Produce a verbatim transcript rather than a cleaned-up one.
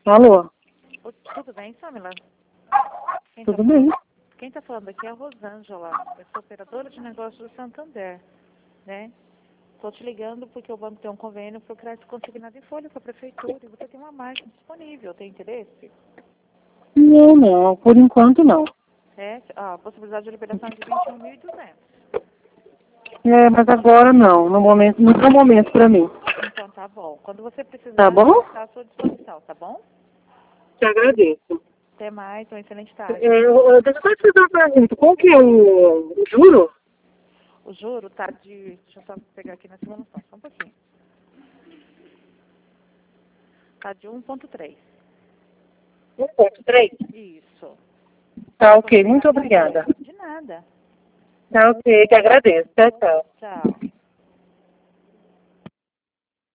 Alô? Ô, tudo bem, Samila? Quem Tudo tá bem? falando, quem tá falando aqui é a Rosângela. Eu sou operadora de negócios do Santander, né? Tô te ligando porque o banco tem um convênio para o crédito consignado em folha com a prefeitura e você tem uma margem disponível. Tem interesse? Não, não. Por enquanto, não. É, a possibilidade de liberação é de vinte e um mil e duzentos. É, mas agora não. No momento, não é o momento pra mim. Então tá bom. Quando você Tá precisar, bom? está à sua disposição, tá bom? Te agradeço. Até mais, uma excelente É, tarde. eu, deixa eu só te fazer uma pergunta. Qual que é o, o juro? O juro tá de... Deixa eu só pegar aqui na simulação, só um pouquinho. Tá de um ponto três. um ponto três? Isso. Tá ok. Muito obrigada. De nada. Tá ok. Te agradeço. Tchau, tchau. Tchau.